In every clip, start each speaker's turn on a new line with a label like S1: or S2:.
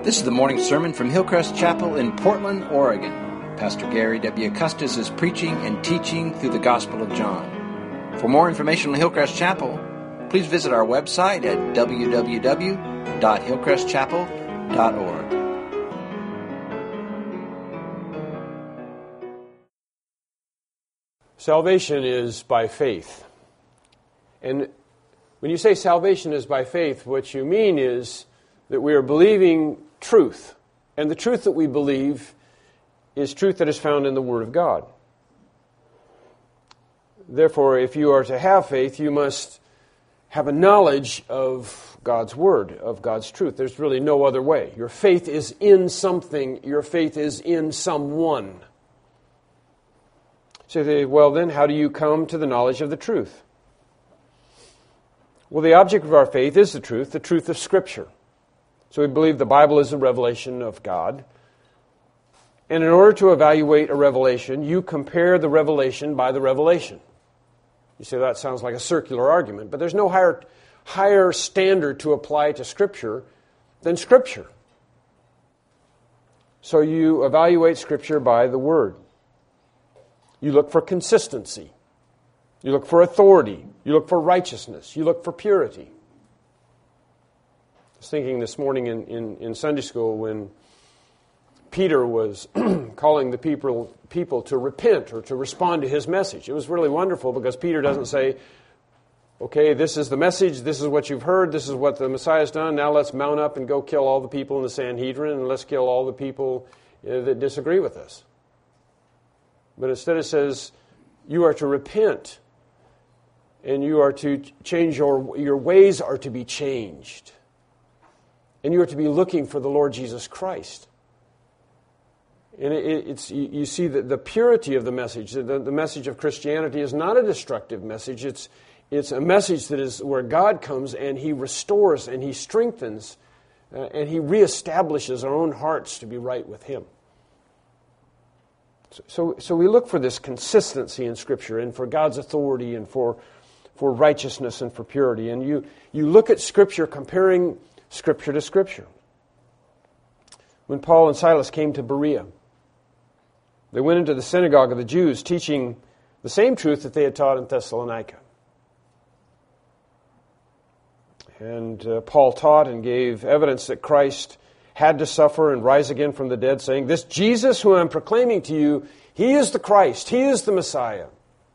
S1: This is the morning sermon from Hillcrest Chapel in Portland, Oregon. Pastor Gary W. Custis is preaching and teaching through the Gospel of John. For more information on Hillcrest Chapel, please visit our website at www.hillcrestchapel.org.
S2: Salvation is by faith. And when you say salvation is by faith, what you mean is that we are believing truth. And the truth that we believe is truth that is found in the Word of God. Therefore, if you are to have faith, you must have a knowledge of God's Word, of God's truth. There's really no other way. Your faith is in something. Your faith is in someone. So you say, well then, how do you come to the knowledge of the truth? Well, the object of our faith is the truth of Scripture. So we believe the Bible is a revelation of God. And in order to evaluate a revelation, you compare the revelation by the revelation. You say that sounds like a circular argument, but there's no higher standard to apply to Scripture than Scripture. So you evaluate Scripture by the Word. You look for consistency. You look for authority. You look for righteousness. You look for purity. I was thinking this morning in Sunday school when Peter was calling the people to repent or to respond to his message. It was really wonderful because Peter doesn't say, okay, this is the message, this is what you've heard, this is what the Messiah's done, now let's mount up and go kill all the people in the Sanhedrin and let's kill all the people that disagree with us. But instead it says, you are to repent and you are to change, your ways are to be changed. And you are to be looking for the Lord Jesus Christ. And you see that the purity of the message, the message of Christianity is not a destructive message. It's a message that is where God comes and He restores and He strengthens and He reestablishes our own hearts to be right with Him. So we look for this consistency in Scripture and for God's authority and for righteousness and for purity. And you look at Scripture comparing Scripture to Scripture. When Paul and Silas came to Berea, they went into the synagogue of the Jews teaching the same truth that they had taught in Thessalonica. And Paul taught and gave evidence that Christ had to suffer and rise again from the dead, saying, this Jesus who I'm proclaiming to you, He is the Christ, He is the Messiah.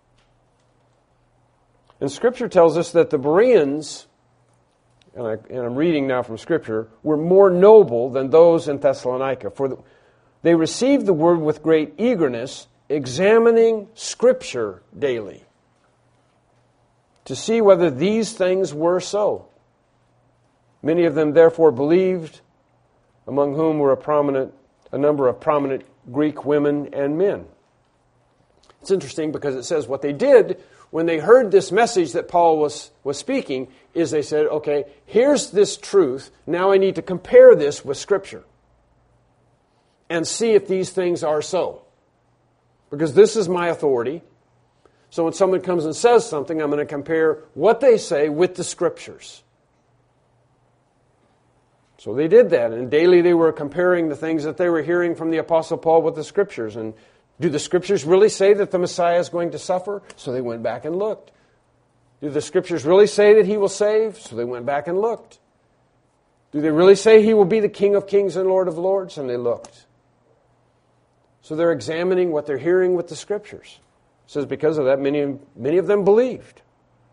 S2: And Scripture tells us that the Bereans, and I'm reading now from Scripture, were more noble than those in Thessalonica. For they received the word with great eagerness, examining Scripture daily, to see whether these things were so. Many of them therefore believed, among whom were a number of prominent Greek women and men. It's interesting because it says what they did when they heard this message that Paul was speaking is they said, okay, here's this truth. Now I need to compare this with Scripture and see if these things are so. Because this is my authority. So when someone comes and says something, I'm going to compare what they say with the Scriptures. So they did that, and daily they were comparing the things that they were hearing from the Apostle Paul with the Scriptures. And do the Scriptures really say that the Messiah is going to suffer? So they went back and looked. Do the Scriptures really say that He will save? So they went back and looked. Do they really say He will be the King of Kings and Lord of Lords? And they looked. So they're examining what they're hearing with the Scriptures. It says because of that, many of them believed.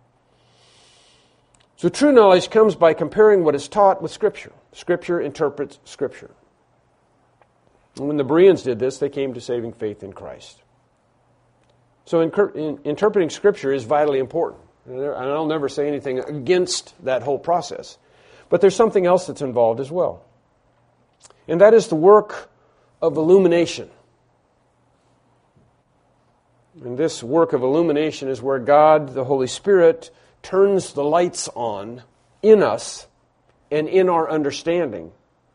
S2: So true knowledge comes by comparing what is taught with Scripture. Scripture interprets Scripture. And when the Bereans did this, they came to saving faith in Christ. So interpreting Scripture is vitally important. And I'll never say anything against that whole process. But there's something else that's involved as well. And that is the work of illumination. And this work of illumination is where God, the Holy Spirit, turns the lights on in us and in our understanding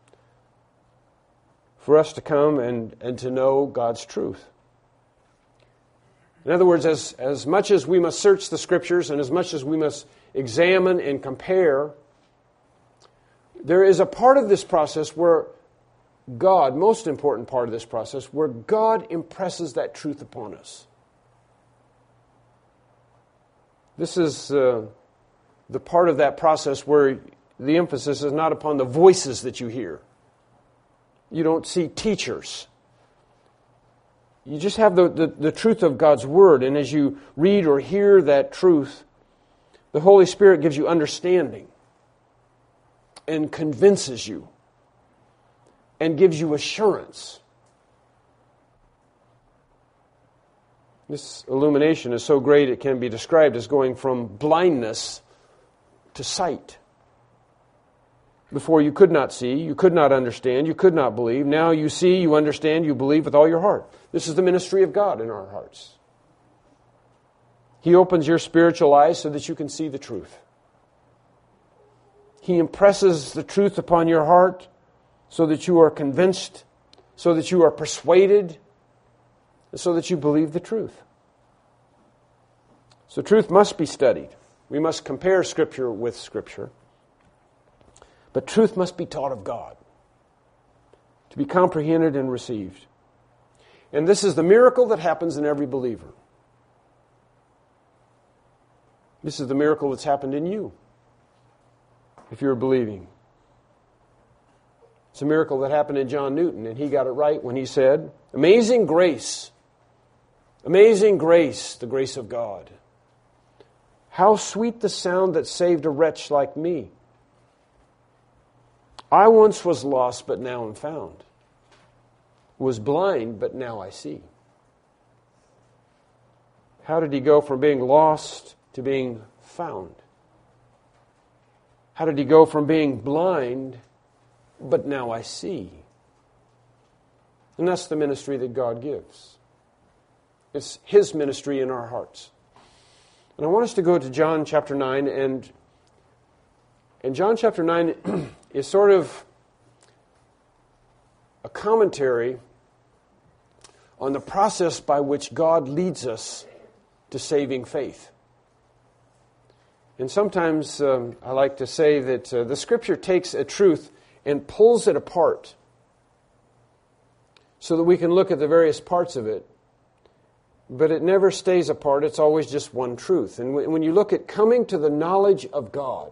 S2: for us to come and to know God's truth. In other words, as much as we must search the Scriptures and as much as we must examine and compare, there is a part of this process where God, most important part of this process, where God impresses that truth upon us. This is the part of that process where the emphasis is not upon the voices that you hear. You don't see teachers. You just have the truth of God's Word, and as you read or hear that truth, the Holy Spirit gives you understanding and convinces you and gives you assurance. This illumination is so great it can be described as going from blindness to sight. Before you could not see, you could not understand, you could not believe. Now you see, you understand, you believe with all your heart. This is the ministry of God in our hearts. He opens your spiritual eyes so that you can see the truth. He impresses the truth upon your heart so that you are convinced, so that you are persuaded, so that you believe the truth. So truth must be studied. We must compare Scripture with Scripture. But truth must be taught of God, to be comprehended and received. And this is the miracle that happens in every believer. This is the miracle that's happened in you, if you're believing. It's a miracle that happened in John Newton, and he got it right when he said, amazing grace, the grace of God. How sweet the sound that saved a wretch like me. I once was lost, but now am found. Was blind, but now I see. How did he go from being lost to being found? How did he go from being blind, but now I see? And that's the ministry that God gives. It's His ministry in our hearts. And I want us to go to John chapter 9, and John chapter 9 is sort of a commentary on the process by which God leads us to saving faith. And sometimes I like to say that the Scripture takes a truth and pulls it apart so that we can look at the various parts of it. But it never stays apart. It's always just one truth. And when you look at coming to the knowledge of God,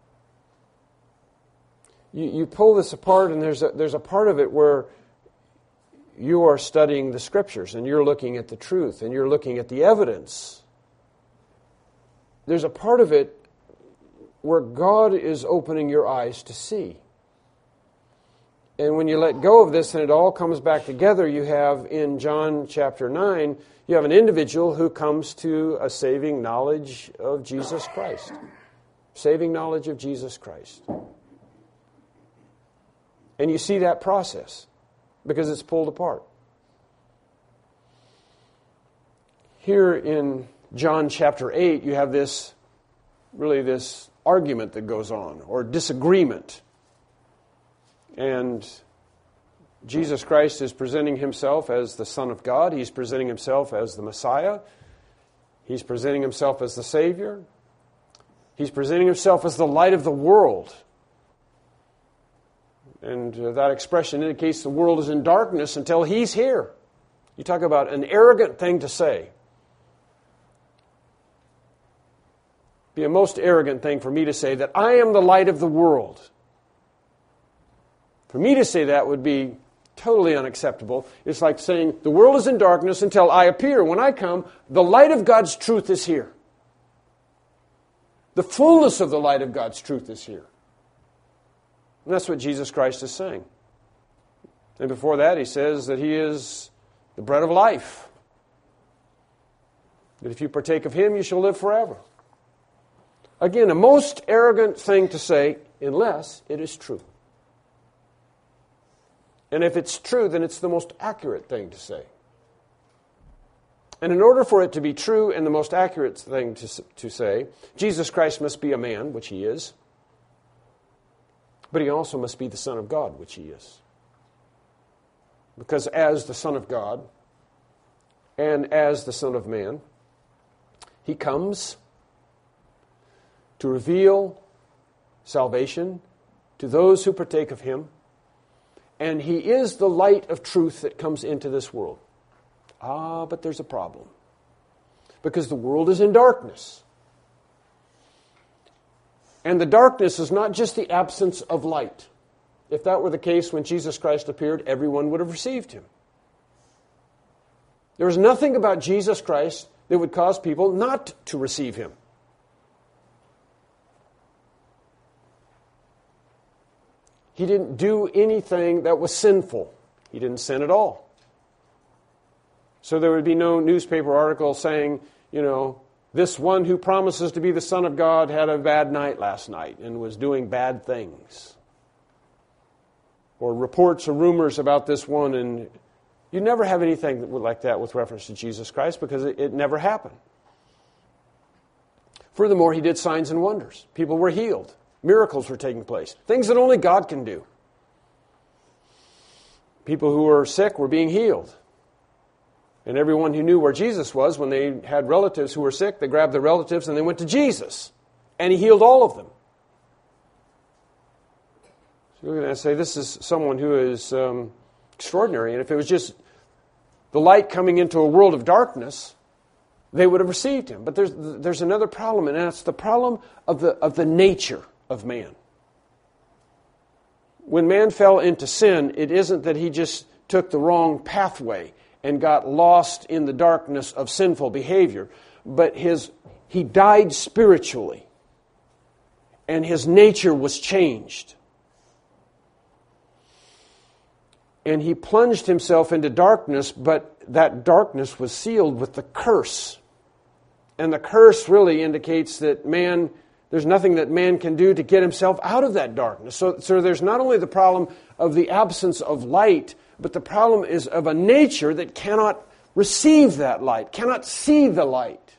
S2: you pull this apart, and there's a part of it where you are studying the Scriptures, and you're looking at the truth, and you're looking at the evidence. There's a part of it where God is opening your eyes to see. And when you let go of this and it all comes back together, you have in John chapter 9, you have an individual who comes to a saving knowledge of Jesus Christ. Saving knowledge of Jesus Christ. And you see that process because it's pulled apart. Here in John chapter 8, you have this argument that goes on, or disagreement. And Jesus Christ is presenting Himself as the Son of God. He's presenting Himself as the Messiah. He's presenting Himself as the Savior. He's presenting Himself as the light of the world. And that expression indicates the world is in darkness until He's here. You talk about an arrogant thing to say. It'd be a most arrogant thing for me to say that I am the light of the world. For me to say that would be totally unacceptable. It's like saying the world is in darkness until I appear. When I come, the light of God's truth is here. The fullness of the light of God's truth is here. And that's what Jesus Christ is saying. And before that, He says that He is the bread of life. That if you partake of Him, you shall live forever. Again, a most arrogant thing to say, unless it is true. And if it's true, then it's the most accurate thing to say. And in order for it to be true and the most accurate thing to say, Jesus Christ must be a man, which He is. But He also must be the Son of God, which He is. Because as the Son of God and as the Son of Man, He comes to reveal salvation to those who partake of Him, and He is the light of truth that comes into this world. But there's a problem. Because the world is in darkness. And the darkness is not just the absence of light. If that were the case when Jesus Christ appeared, everyone would have received Him. There is nothing about Jesus Christ that would cause people not to receive Him. He didn't do anything that was sinful. He didn't sin at all. So there would be no newspaper article saying, this one who promises to be the Son of God had a bad night last night and was doing bad things. Or reports or rumors about this one, and you never have anything like that with reference to Jesus Christ because it never happened. Furthermore, He did signs and wonders. People were healed. Miracles were taking place. Things that only God can do. People who were sick were being healed. And everyone who knew where Jesus was, when they had relatives who were sick, they grabbed their relatives and they went to Jesus. And He healed all of them. So you're going to say, this is someone who is extraordinary. And if it was just the light coming into a world of darkness, they would have received Him. But there's another problem, and that's the problem of the nature of man. When man fell into sin, it isn't that he just took the wrong pathway and got lost in the darkness of sinful behavior, but he died spiritually, and his nature was changed. And he plunged himself into darkness, but that darkness was sealed with the curse. And the curse really indicates that there's nothing that man can do to get himself out of that darkness. So there's not only the problem of the absence of light, but the problem is of a nature that cannot receive that light, cannot see the light.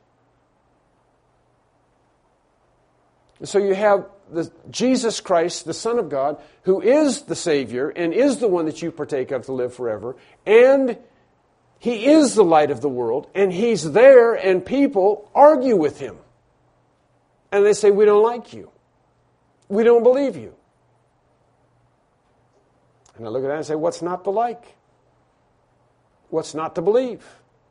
S2: And so you have Jesus Christ, the Son of God, who is the Savior and is the one that you partake of to live forever, and He is the light of the world, and He's there, and people argue with Him. And they say, we don't like you. We don't believe you. And I look at that and say, what's not to like? What's not to believe?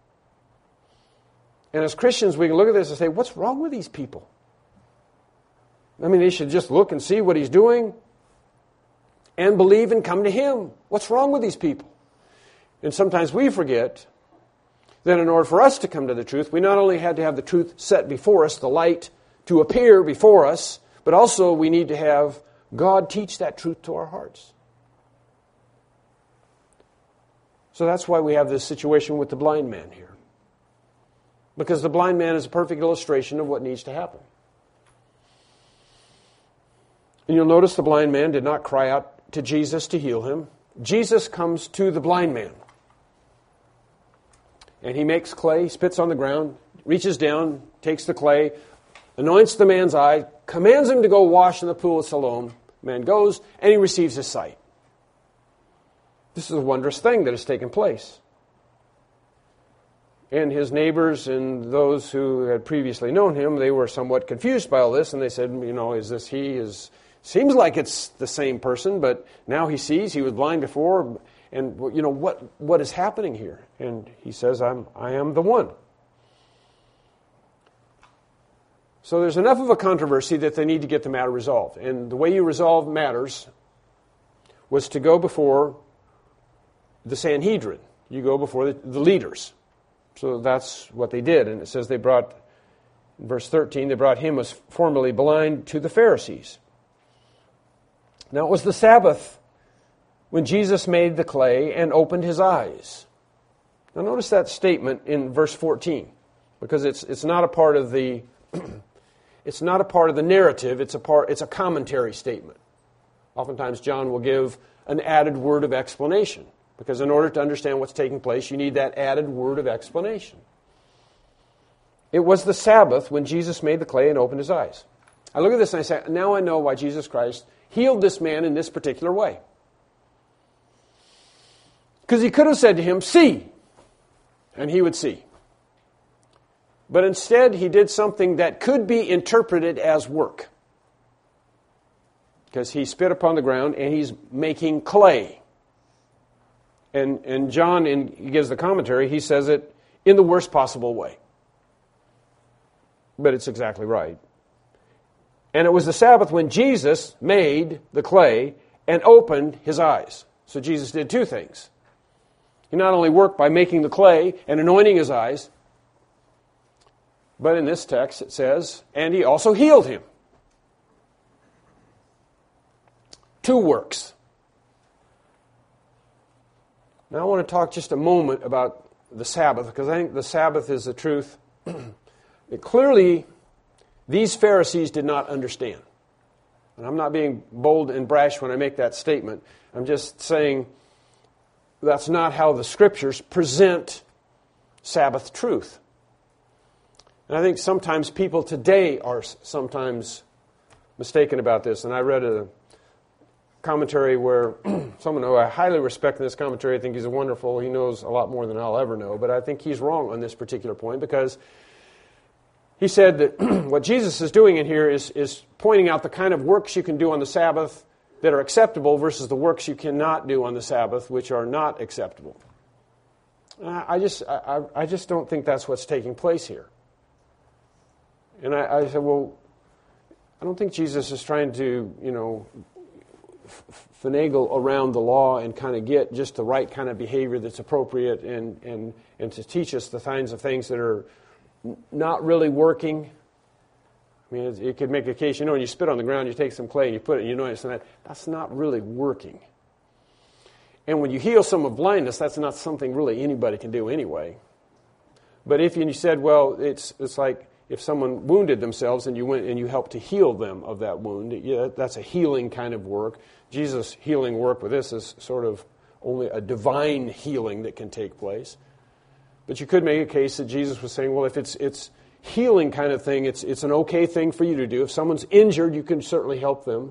S2: And as Christians, we can look at this and say, what's wrong with these people? I mean, they should just look and see what He's doing and believe and come to Him. What's wrong with these people? And sometimes we forget that in order for us to come to the truth, we not only had to have the truth set before us, the light to appear before us, but also we need to have God teach that truth to our hearts. So that's why we have this situation with the blind man here. Because the blind man is a perfect illustration of what needs to happen. And you'll notice the blind man did not cry out to Jesus to heal him. Jesus comes to the blind man. And He makes clay, He spits on the ground, reaches down, takes the clay, anoints the man's eye, commands him to go wash in the pool of Siloam. The man goes, and he receives his sight. This is a wondrous thing that has taken place. And his neighbors and those who had previously known him, they were somewhat confused by all this, and they said, is this he? Seems like it's the same person, but now he sees. He was blind before, and what is happening here? And he says, I am the one. So there's enough of a controversy that they need to get the matter resolved. And the way you resolve matters was to go before the Sanhedrin. You go before the leaders. So that's what they did. And it says in verse 13, they brought him as formerly blind to the Pharisees. Now it was the Sabbath when Jesus made the clay and opened his eyes. Now notice that statement in verse 14, because it's not a part of the it's not a part of the narrative. It's a commentary statement. Oftentimes John will give an added word of explanation, because in order to understand what's taking place, you need that added word of explanation. It was the Sabbath when Jesus made the clay and opened his eyes. I look at this and I say, now I know why Jesus Christ healed this man in this particular way. Because He could have said to him, see, and he would see. But instead, He did something that could be interpreted as work. Because He spit upon the ground and He's making clay. And John, he gives the commentary, he says it in the worst possible way. But it's exactly right. And it was the Sabbath when Jesus made the clay and opened his eyes. So Jesus did two things. He not only worked by making the clay and anointing his eyes, but in this text it says, and he also healed him. Two works. Now I want to talk just a moment about the Sabbath, because I think the Sabbath is the truth that clearly these Pharisees did not understand. And I'm not being bold and brash when I make that statement. I'm just saying that's not how the Scriptures present Sabbath truth. And I think sometimes people today are sometimes mistaken about this. And I read a commentary where someone who I highly respect in this commentary, I think he's wonderful, he knows a lot more than I'll ever know, but I think he's wrong on this particular point, because he said that what Jesus is doing in here is pointing out the kind of works you can do on the Sabbath that are acceptable versus the works you cannot do on the Sabbath, which are not acceptable. I just don't think that's what's taking place here. And I said, well, I don't think Jesus is trying to, finagle around the law and kind of get just the right kind of behavior that's appropriate and to teach us the kinds of things that are not really working. I mean, it could make a case, when you spit on the ground, you take some clay and you put it, and notice that's not really working. And when you heal someone of blindness, that's not something really anybody can do anyway. But if you said, well, it's like if someone wounded themselves and you went and you helped to heal them of that wound, that's a healing kind of work. Jesus' healing work with this is sort of only a divine healing that can take place. But you could make a case that Jesus was saying, well, if it's healing kind of thing, it's an okay thing for you to do. If someone's injured, you can certainly help them.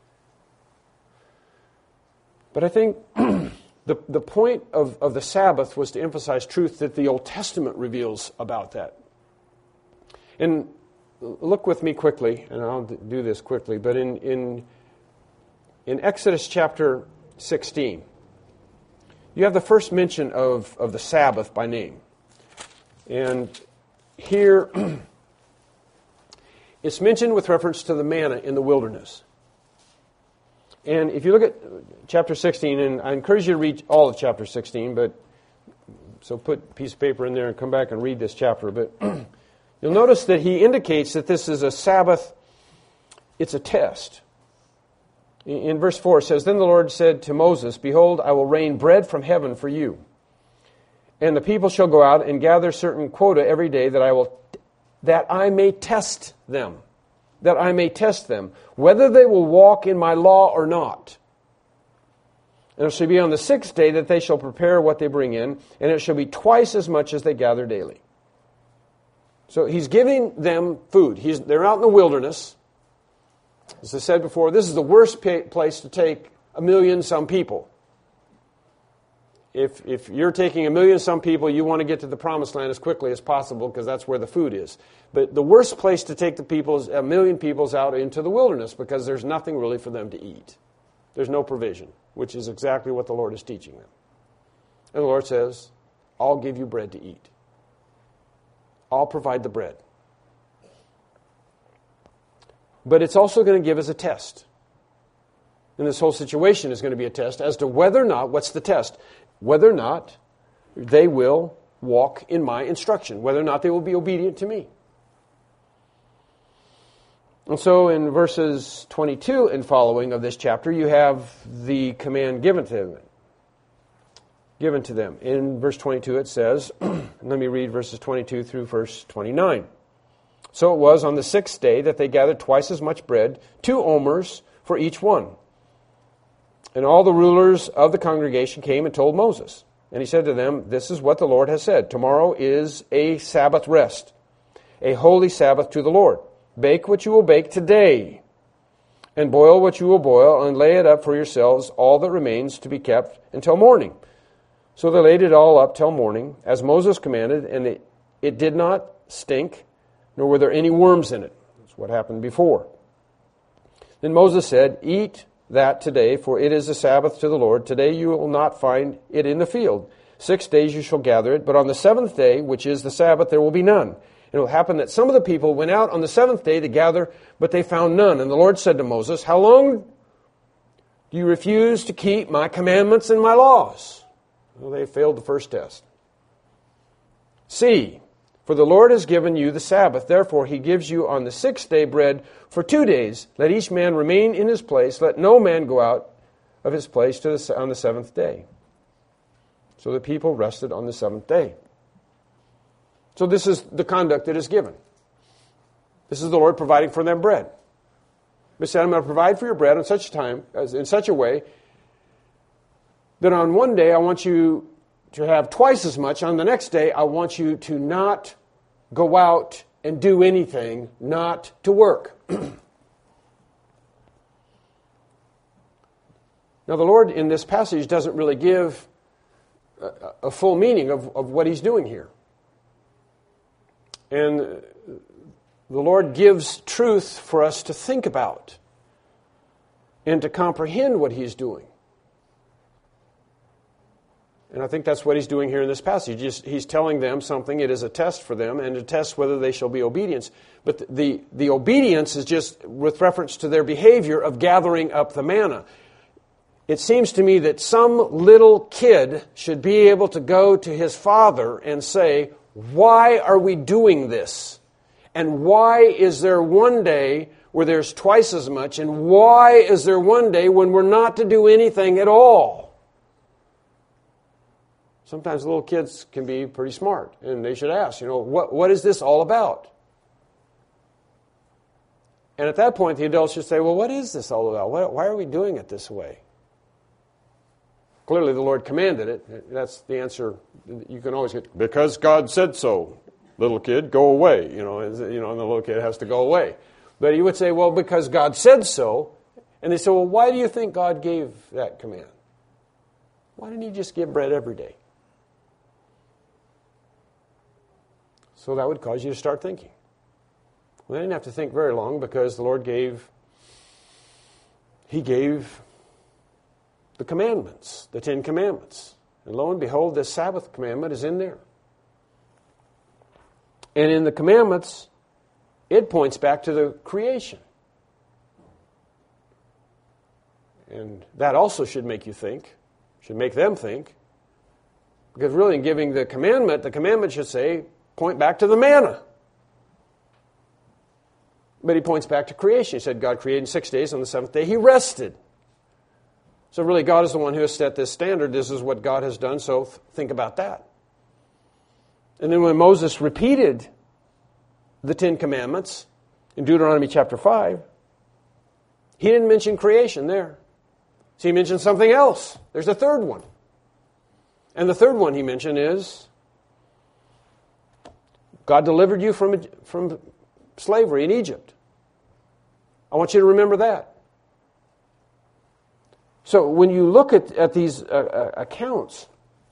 S2: But I think the point of the Sabbath was to emphasize truth that the Old Testament reveals about that. And look with me quickly, and I'll do this quickly, but in Exodus chapter 16, you have the first mention of the Sabbath by name. And here, it's mentioned with reference to the manna in the wilderness. And if you look at chapter 16, and I encourage you to read all of chapter 16, so put a piece of paper in there and come back and read this chapter. But you'll notice that he indicates that this is a Sabbath, it's a test. In verse 4 it says, Then the Lord said to Moses, Behold, I will rain bread from heaven for you. And the people shall go out and gather certain quota every day that I may test them. That I may test them, whether they will walk in my law or not. And it shall be on the sixth day that they shall prepare what they bring in, and it shall be twice as much as they gather daily. So he's giving them food. They're out in the wilderness. As I said before, this is the worst place to take 1,000,000-some people. If you're taking 1,000,000-some people, you want to get to the promised land as quickly as possible because that's where the food is. But the worst place to take the people is 1,000,000 people out into the wilderness because there's nothing really for them to eat. There's no provision, which is exactly what the Lord is teaching them. And the Lord says, I'll give you bread to eat. I'll provide the bread. But it's also going to give us a test. And this whole situation is going to be a test as to whether or not, what's the test? Whether or not they will walk in my instruction, whether or not they will be obedient to me. And so in verses 22 and following of this chapter, you have the command given to them. In verse 22 it says, let me read verses 22 through verse 29. So it was on the sixth day that they gathered twice as much bread, 2 omers for each one. And all the rulers of the congregation came and told Moses. And he said to them, This is what the Lord has said. Tomorrow is a Sabbath rest, a holy Sabbath to the Lord. Bake what you will bake today, and boil what you will boil, and lay it up for yourselves, all that remains to be kept until morning. So they laid it all up till morning, as Moses commanded, and it did not stink, nor were there any worms in it. That's what happened before. Then Moses said, Eat that today, for it is a Sabbath to the Lord. Today you will not find it in the field. 6 days you shall gather it, but on the seventh day, which is the Sabbath, there will be none. It will happen that some of the people went out on the seventh day to gather, but they found none. And the Lord said to Moses, how long do you refuse to keep my commandments and my laws? Well, they failed the first test. See, for the Lord has given you the Sabbath. Therefore he gives you on the 6th day bread for 2 days. Let each man remain in his place. Let no man go out of his place on the seventh day. So the people rested on the seventh day. So this is the conduct that is given. This is the Lord providing for them bread. He said, I'm going to provide for your bread in such a way that on one day I want you to have twice as much. On the next day, I want you to not go out and do anything, not to work. Now the Lord in this passage doesn't really give a full meaning of what He's doing here. And the Lord gives truth for us to think about and to comprehend what He's doing. And I think that's what He's doing here in this passage. He's telling them something. It is a test for them and to test whether they shall be obedient. But the obedience is just with reference to their behavior of gathering up the manna. It seems to me that some little kid should be able to go to his father and say, why are we doing this? And why is there one day where there's twice as much? And why is there one day when we're not to do anything at all? Sometimes little kids can be pretty smart, and they should ask, what is this all about? And at that point, the adults should say, well, what is this all about? Why are we doing it this way? Clearly, the Lord commanded it. That's the answer you can always get. Because God said so, little kid, go away. And the little kid has to go away. But you would say, well, because God said so. And they say, well, why do you think God gave that command? Why didn't He just give bread every day? So that would cause you to start thinking. Well, they didn't have to think very long because the Lord gave the commandments, the 10 commandments. And lo and behold, this Sabbath commandment is in there. And in the commandments, it points back to the creation. And that also should make you think, should make them think. Because really in giving the commandment should say, point back to the manna. But He points back to creation. He said God created in 6 days. On the seventh day He rested. So really God is the one who has set this standard. This is what God has done, so think about that. And then when Moses repeated the 10 commandments in Deuteronomy chapter 5, he didn't mention creation there. So he mentioned something else. There's a third one. And the third one he mentioned is God delivered you from slavery in Egypt. I want you to remember that. So when you look at these accounts,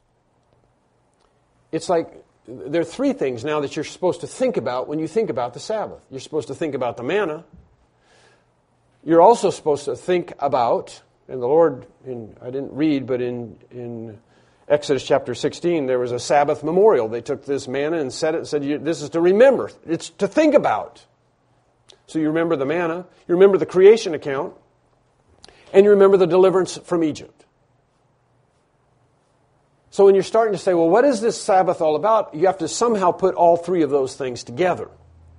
S2: it's like there are three things now that you're supposed to think about when you think about the Sabbath. You're supposed to think about the manna. You're also supposed to think about, and the Lord, I didn't read, but in Exodus chapter 16, there was a Sabbath memorial. They took this manna and set it and said, this is to remember. It's to think about. So you remember the manna. You remember the creation account. And you remember the deliverance from Egypt. So when you're starting to say, well, what is this Sabbath all about? You have to somehow put all three of those things together.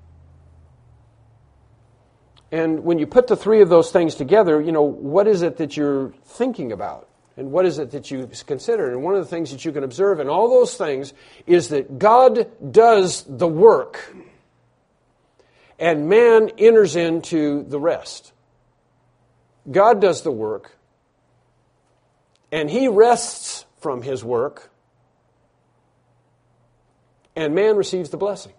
S2: And when you put the three of those things together, what is it that you're thinking about? And what is it that you consider? And one of the things that you can observe in all those things is that God does the work and man enters into the rest. God does the work, and He rests from His work, and man receives the blessing.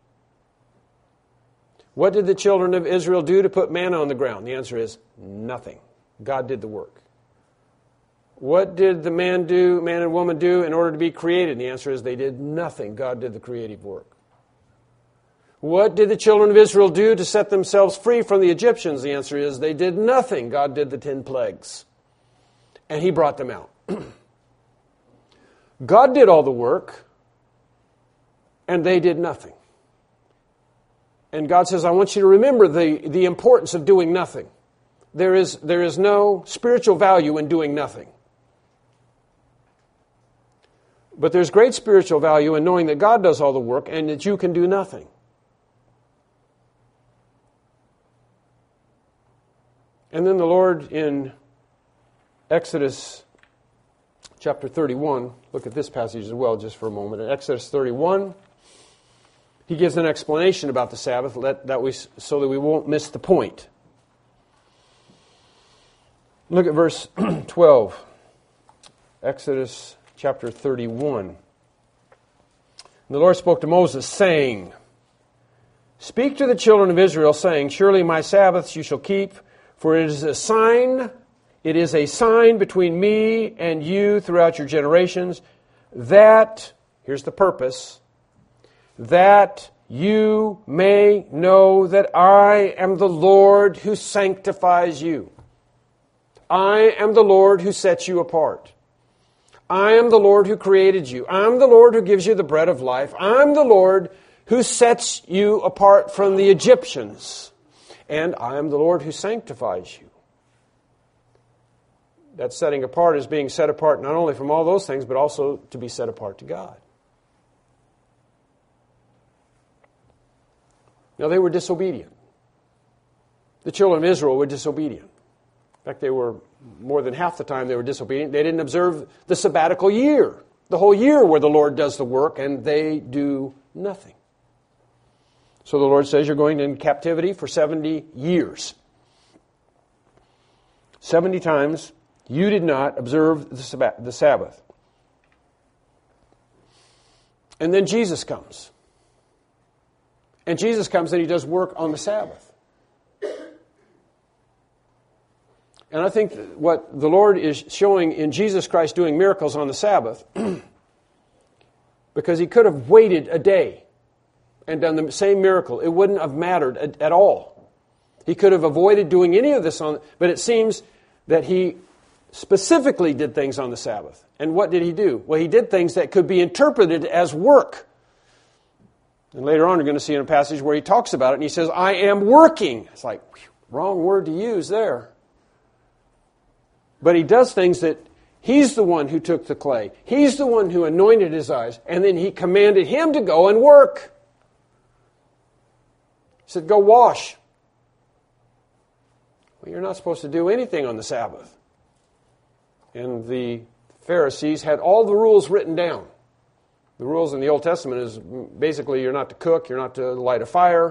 S2: What did the children of Israel do to put manna on the ground? The answer is nothing. God did the work. What did the man and woman do in order to be created? The answer is they did nothing. God did the creative work. What did the children of Israel do to set themselves free from the Egyptians? The answer is they did nothing. God did the 10 plagues. And He brought them out. God did all the work, and they did nothing. And God says, I want you to remember the importance of doing nothing. There is no spiritual value in doing nothing. But there's great spiritual value in knowing that God does all the work and that you can do nothing. And then the Lord in Exodus chapter 31, look at this passage as well just for a moment. In Exodus 31, He gives an explanation about the Sabbath so that we won't miss the point. Look at verse 12. Exodus chapter 31. The Lord spoke to Moses, saying, Speak to the children of Israel, saying, Surely my Sabbaths you shall keep, for it is a sign between me and you throughout your generations, that, here's the purpose, that you may know that I am the Lord who sanctifies you. I am the Lord who sets you apart. I am the Lord who created you. I'm the Lord who gives you the bread of life. I'm the Lord who sets you apart from the Egyptians. And I am the Lord who sanctifies you. That setting apart is being set apart not only from all those things, but also to be set apart to God. Now, they were disobedient. The children of Israel were disobedient. In fact, they were, more than half the time they were disobedient. They didn't observe the sabbatical year, the whole year where the Lord does the work, and they do nothing. So the Lord says you're going into captivity for 70 years. 70 times you did not observe the Sabbath. And then Jesus comes. And Jesus comes and He does work on the Sabbath. And I think what the Lord is showing in Jesus Christ doing miracles on the Sabbath, because He could have waited a day and done the same miracle. It wouldn't have mattered at all. He could have avoided doing any of this, but it seems that He specifically did things on the Sabbath. And what did He do? Well, He did things that could be interpreted as work. And later on, you're going to see in a passage where He talks about it, and He says, I am working. It's like, wrong word to use there. But He does things that He's the one who took the clay. He's the one who anointed His eyes. And then He commanded him to go and work. He said, go wash. Well, you're not supposed to do anything on the Sabbath. And the Pharisees had all the rules written down. The rules in the Old Testament is basically you're not to cook, you're not to light a fire,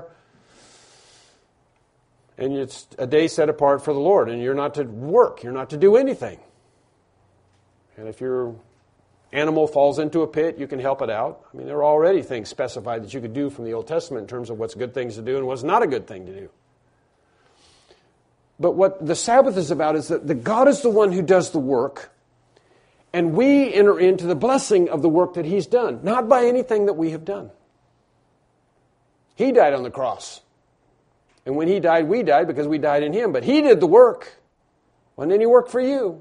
S2: and it's a day set apart for the Lord, and you're not to work, you're not to do anything. And if your animal falls into a pit, you can help it out. I mean, there are already things specified that you could do from the Old Testament in terms of what's good things to do and what's not a good thing to do. But what the Sabbath is about is that God is the one who does the work, and we enter into the blessing of the work that He's done, not by anything that we have done. He died on the cross. And when He died, we died because we died in Him. But He did the work. Wasn't any work for you.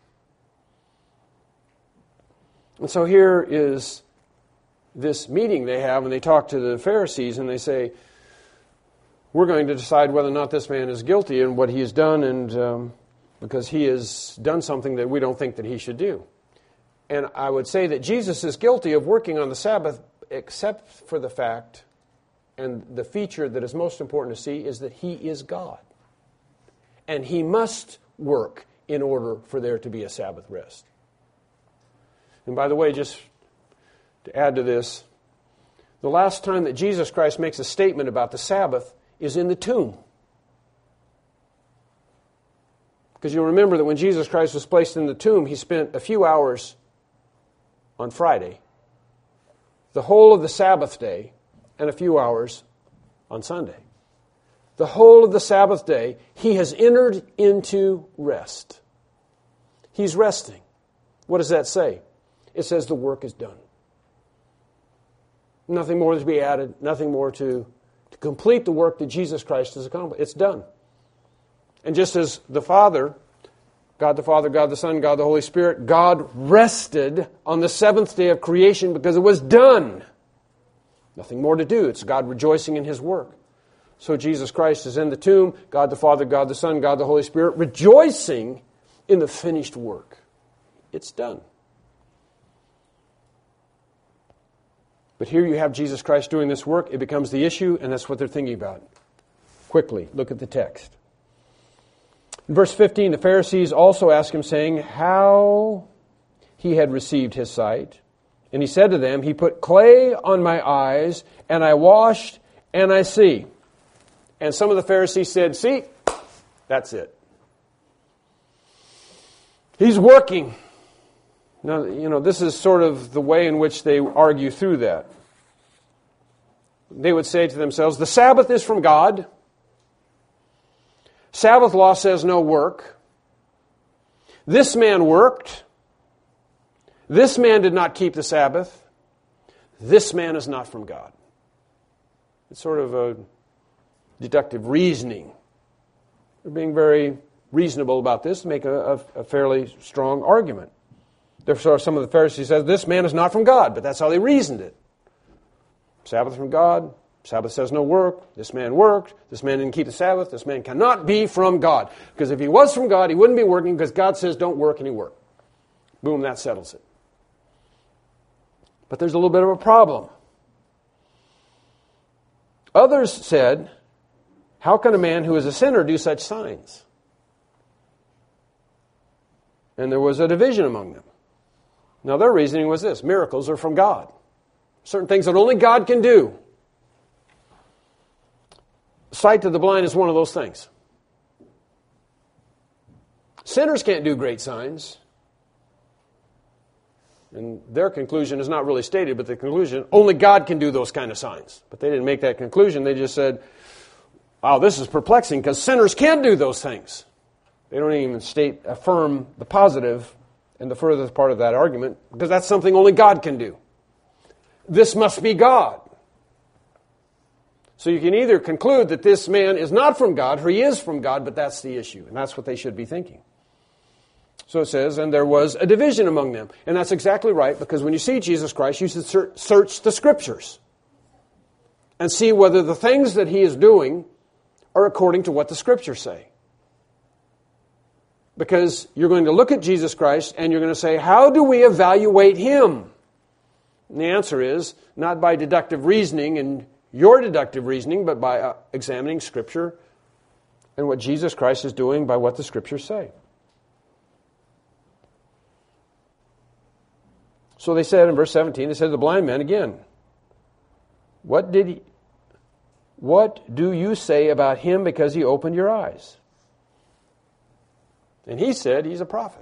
S2: And so here is this meeting they have, and they talk to the Pharisees, and they say, we're going to decide whether or not this man is guilty in what he has done, and because he has done something that we don't think that he should do. And I would say that Jesus is guilty of working on the Sabbath, except for the fact, and the feature that is most important to see, is that He is God. And He must work in order for there to be a Sabbath rest. And by the way, just to add to this, the last time that Jesus Christ makes a statement about the Sabbath is in the tomb. Because you'll remember that when Jesus Christ was placed in the tomb, He spent a few hours on Friday, the whole of the Sabbath day, and a few hours on Sunday. The whole of the Sabbath day, He has entered into rest. He's resting. What does that say? It says the work is done. Nothing more to be added, nothing more to to complete the work that Jesus Christ has accomplished. It's done. And just as the Father, God the Father, God the Son, God the Holy Spirit, God rested on the seventh day of creation because it was done. Nothing more to do. It's God rejoicing in His work. So Jesus Christ is in the tomb, God the Father, God the Son, God the Holy Spirit, rejoicing in the finished work. It's done. But here you have Jesus Christ doing this work. It becomes the issue, and that's what they're thinking about. Quickly, look at the text. In verse 15, the Pharisees also asked Him, saying, how He had received His sight. And He said to them, He put clay on my eyes, and I washed, and I see. And some of the Pharisees said, see, that's it. He's working. Now, this is sort of the way in which they argue through that. They would say to themselves, the Sabbath is from God. Sabbath law says no work. This man worked. This man did not keep the Sabbath. This man is not from God. It's sort of a deductive reasoning. They're being very reasonable about this to make a fairly strong argument. Therefore, some of the Pharisees said, this man is not from God, but that's how they reasoned it. Sabbath from God. Sabbath says no work. This man worked. This man didn't keep the Sabbath. This man cannot be from God. Because if he was from God, he wouldn't be working because God says don't work and he worked. Boom, that settles it. But there's a little bit of a problem. Others said, how can a man who is a sinner do such signs? And there was a division among them. Now their reasoning was this: miracles are from God. Certain things that only God can do. Sight to the blind is one of those things. Sinners can't do great signs. And their conclusion is not really stated, but the conclusion, only God can do those kind of signs. But they didn't make that conclusion. They just said, wow, this is perplexing because sinners can do those things. They don't even affirm the positive in the furthest part of that argument because that's something only God can do. This must be God. So you can either conclude that this man is not from God or he is from God, but that's the issue. And that's what they should be thinking. So it says, and there was a division among them. And that's exactly right, because when you see Jesus Christ, you should search the Scriptures and see whether the things that He is doing are according to what the Scriptures say. Because you're going to look at Jesus Christ and you're going to say, how do we evaluate Him? And the answer is, not by deductive reasoning and your deductive reasoning, but by examining Scripture and what Jesus Christ is doing by what the Scriptures say. So they said in verse 17, they said to the blind man again, what do you say about him because he opened your eyes? And he said he's a prophet.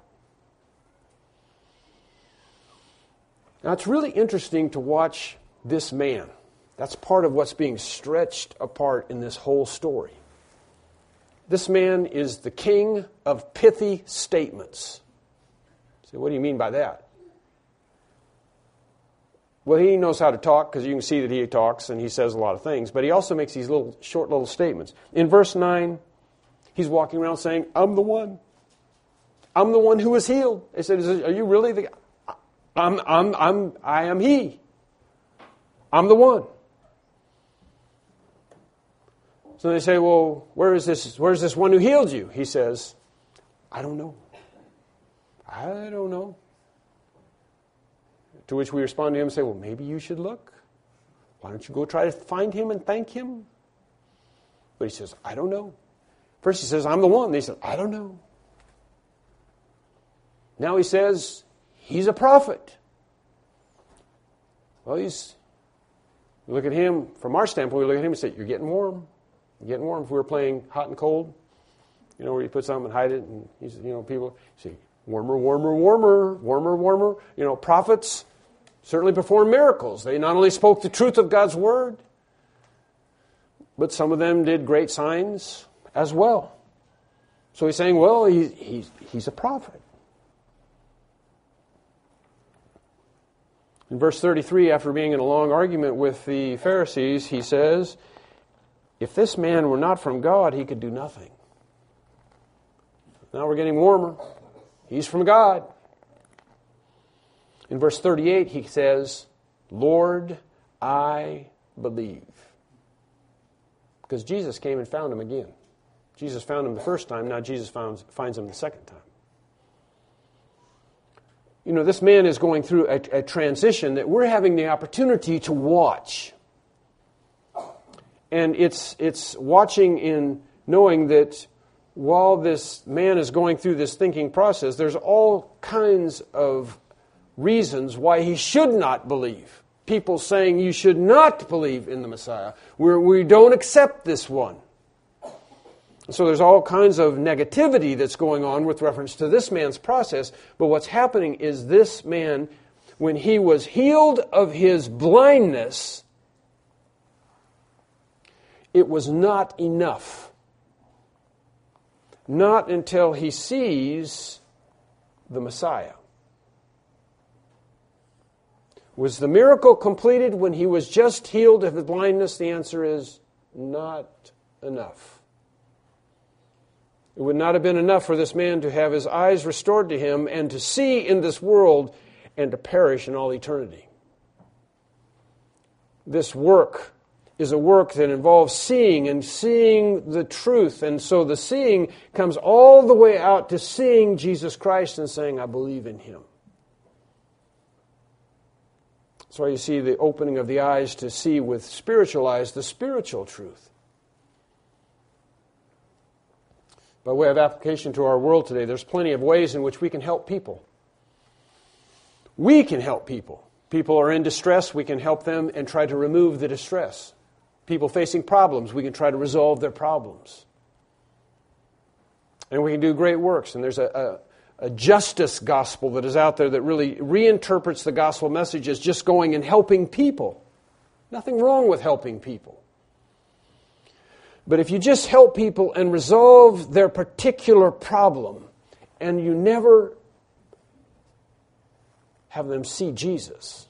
S2: Now it's really interesting to watch this man. That's part of what's being stretched apart in this whole story. This man is the king of pithy statements. So what do you mean by that? Well, he knows how to talk because you can see that he talks and he says a lot of things. But he also makes these short little statements. In verse 9, he's walking around saying, I'm the one. I'm the one who was healed. They said, are you really the I am he. I'm the one. So they say, well, where's this one who healed you? He says, I don't know. I don't know. To which we respond to him and say, well, maybe you should look. Why don't you go try to find him and thank him? But he says, I don't know. First he says, I'm the one. And he says, I don't know. Now he says, he's a prophet. Well, look at him, from our standpoint, we look at him and say, you're getting warm. You're getting warm. If we were playing hot and cold, where you put something and hide it, and people say, warmer, warmer, warmer, warmer, warmer. Prophets certainly performed miracles. They not only spoke the truth of God's Word, but some of them did great signs as well. So he's saying, well, he's a prophet. In verse 33, after being in a long argument with the Pharisees, he says, if this man were not from God, he could do nothing. Now we're getting warmer. He's from God. In verse 38, he says, Lord, I believe. Because Jesus came and found him again. Jesus found him the first time, now Jesus finds him the second time. You know, this man is going through a transition that we're having the opportunity to watch. And it's watching in knowing that while this man is going through this thinking process, there's all kinds of reasons why he should not believe. People saying you should not believe in the Messiah. We don't accept this one. So there's all kinds of negativity that's going on with reference to this man's process. But what's happening is this man, when he was healed of his blindness, it was not enough. Not until he sees the Messiah. Was the miracle completed when he was just healed of his blindness? The answer is not enough. It would not have been enough for this man to have his eyes restored to him and to see in this world and to perish in all eternity. This work is a work that involves seeing and seeing the truth. And so the seeing comes all the way out to seeing Jesus Christ and saying, I believe in Him. That's why you see the opening of the eyes to see with spiritual eyes the spiritual truth. By way of application to our world today, there's plenty of ways in which we can help people. We can help people. People are in distress, we can help them and try to remove the distress. People facing problems, we can try to resolve their problems. And we can do great works. And there's a justice gospel that is out there that really reinterprets the gospel message as just going and helping people. Nothing wrong with helping people. But if you just help people and resolve their particular problem, and you never have them see Jesus,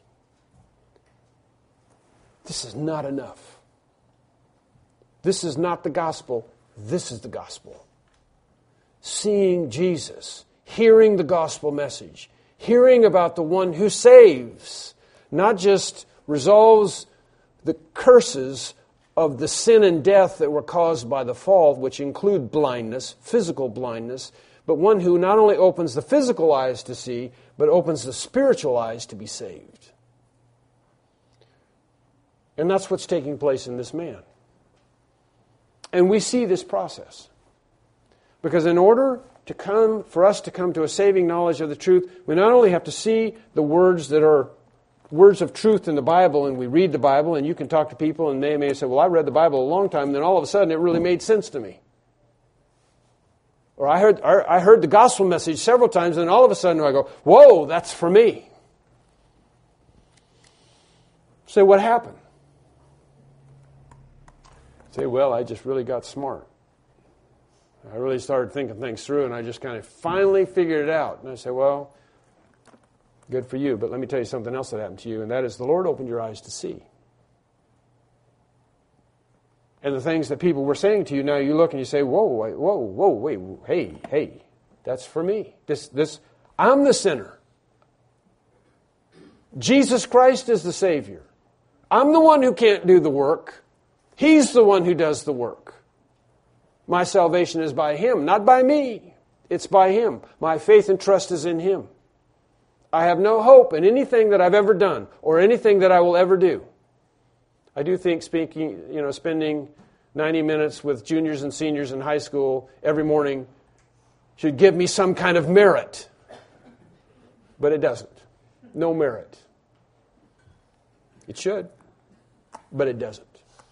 S2: this is not enough. This is not the gospel. This is the gospel. Seeing Jesus, hearing the gospel message, hearing about the one who saves, not just resolves the curses of the sin and death that were caused by the fall, which include blindness, physical blindness, but one who not only opens the physical eyes to see, but opens the spiritual eyes to be saved. And that's what's taking place in this man. And we see this process. Because in order for us to come to a saving knowledge of the truth, we not only have to see the words that are words of truth in the Bible, and we read the Bible, and you can talk to people, and they may say, well, I read the Bible a long time, and then all of a sudden it really made sense to me. Or I heard the gospel message several times, and then all of a sudden I go, whoa, that's for me. Say, what happened? Say, well, I just really got smart. I really started thinking things through, and I just kind of finally figured it out. And I say, well, good for you, but let me tell you something else that happened to you, and that is the Lord opened your eyes to see. And the things that people were saying to you, now you look and you say, wait, hey, that's for me. I'm the sinner. Jesus Christ is the Savior. I'm the one who can't do the work. He's the one who does the work. My salvation is by Him, not by me. It's by Him. My faith and trust is in Him. I have no hope in anything that I've ever done or anything that I will ever do. I do think spending 90 minutes with juniors and seniors in high school every morning should give me some kind of merit. But it doesn't. No merit. It should, but it doesn't.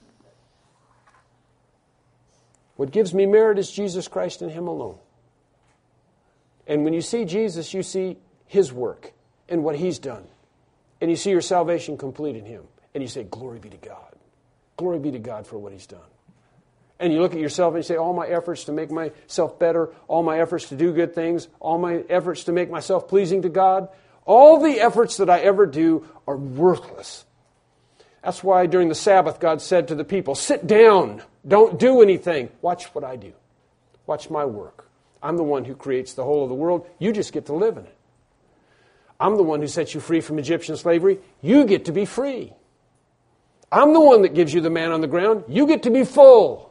S2: What gives me merit is Jesus Christ and Him alone. And when you see Jesus, you see His work and what He's done. And you see your salvation complete in Him. And you say, glory be to God. Glory be to God for what He's done. And you look at yourself and you say, all my efforts to make myself better, all my efforts to do good things, all my efforts to make myself pleasing to God, all the efforts that I ever do are worthless. That's why during the Sabbath God said to the people, sit down Don't do anything. Watch what I do. Watch my work. I'm the one who creates the whole of the world. You just get to live in it. I'm the one who sets you free from Egyptian slavery. You get to be free. I'm the one that gives you the man on the ground. You get to be full.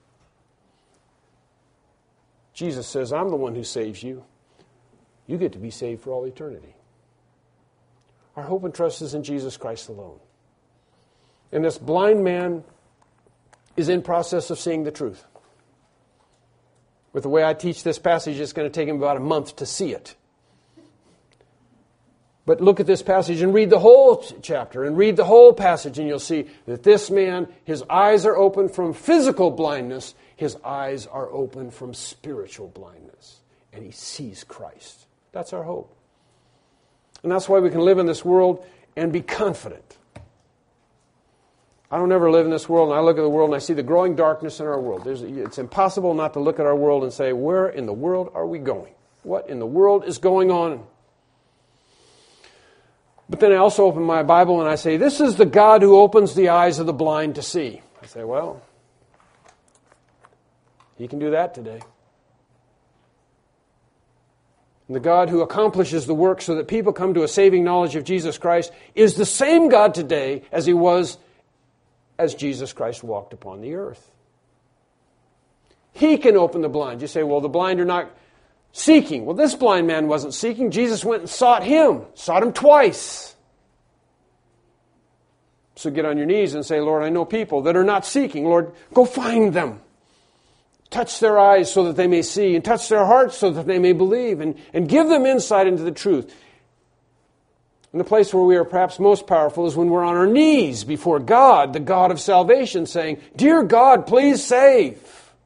S2: Jesus says, I'm the one who saves you. You get to be saved for all eternity. Our hope and trust is in Jesus Christ alone. And this blind man is in process of seeing the truth. With the way I teach this passage, it's going to take him about a month to see it. But look at this passage and read the whole chapter and read the whole passage, and you'll see that this man, his eyes are open from physical blindness. His eyes are open from spiritual blindness. And he sees Christ. That's our hope. And that's why we can live in this world and be confident. I don't ever live in this world, and I look at the world and I see the growing darkness in our world. It's impossible not to look at our world and say, where in the world are we going? What in the world is going on? But then I also open my Bible and I say, this is the God who opens the eyes of the blind to see. I say, well, He can do that today. And the God who accomplishes the work so that people come to a saving knowledge of Jesus Christ is the same God today as He was as Jesus Christ walked upon the earth. He can open the blind. You say, well, the blind are not seeking. Well, this blind man wasn't seeking. Jesus went and sought him twice. So get on your knees and say, Lord, I know people that are not seeking. Lord, go find them. Touch their eyes so that they may see, and touch their hearts so that they may believe, and give them insight into the truth. And the place where we are perhaps most powerful is when we're on our knees before God, the God of salvation, saying, Dear God, please save.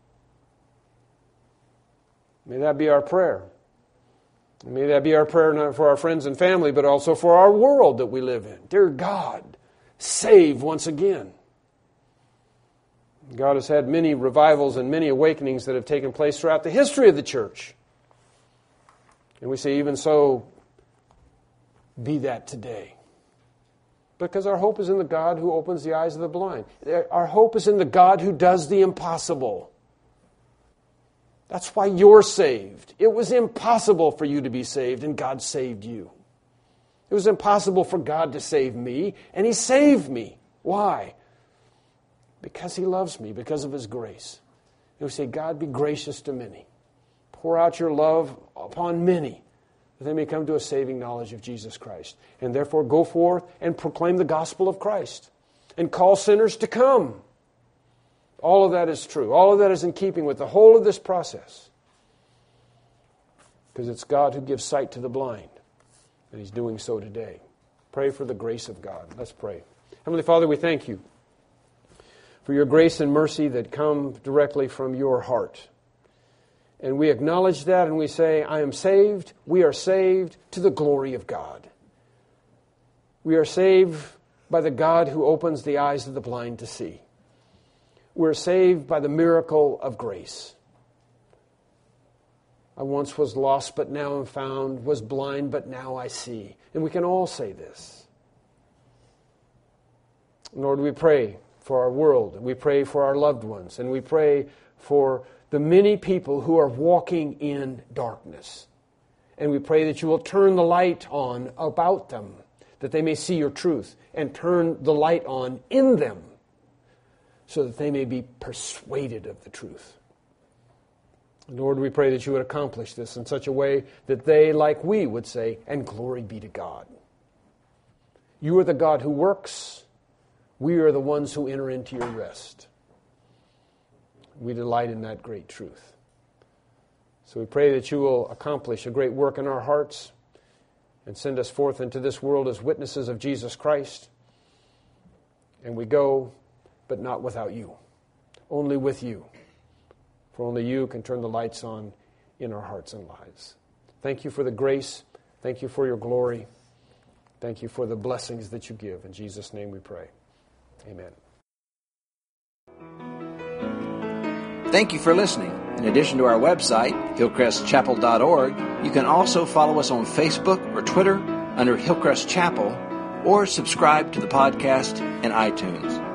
S2: May that be our prayer. May that be our prayer not for our friends and family, but also for our world that we live in. Dear God, save once again. God has had many revivals and many awakenings that have taken place throughout the history of the church. And we say, even so, be that today. Because our hope is in the God who opens the eyes of the blind. Our hope is in the God who does the impossible. That's why you're saved. It was impossible for you to be saved, and God saved you. It was impossible for God to save me, and He saved me. Why? Because He loves me, because of His grace. And we say, God, be gracious to many. Pour out your love upon many, that they may come to a saving knowledge of Jesus Christ. And therefore go forth and proclaim the gospel of Christ, and call sinners to come. All of that is true. All of that is in keeping with the whole of this process. Because it's God who gives sight to the blind. And He's doing so today. Pray for the grace of God. Let's pray. Heavenly Father, we thank You for Your grace and mercy that come directly from Your heart. And we acknowledge that and we say, I am saved. We are saved to the glory of God. We are saved by the God who opens the eyes of the blind to see. We're saved by the miracle of grace. I once was lost, but now am found, was blind, but now I see. And we can all say this. Lord, we pray for our world, and we pray for our loved ones, and we pray for the many people who are walking in darkness. And we pray that You will turn the light on about them, that they may see Your truth, and turn the light on in them, so that they may be persuaded of the truth. Lord, we pray that You would accomplish this in such a way that they, like we, would say, and glory be to God. You are the God who works. We are the ones who enter into Your rest. We delight in that great truth. So we pray that You will accomplish a great work in our hearts and send us forth into this world as witnesses of Jesus Christ. And we go, but not without You. Only with You. For only You can turn the lights on in our hearts and lives. Thank You for the grace. Thank You for Your glory. Thank You for the blessings that You give. In Jesus' name we pray. Amen.
S1: Thank you for listening. In addition to our website, hillcrestchapel.org, you can also follow us on Facebook or Twitter under Hillcrest Chapel, or subscribe to the podcast in iTunes.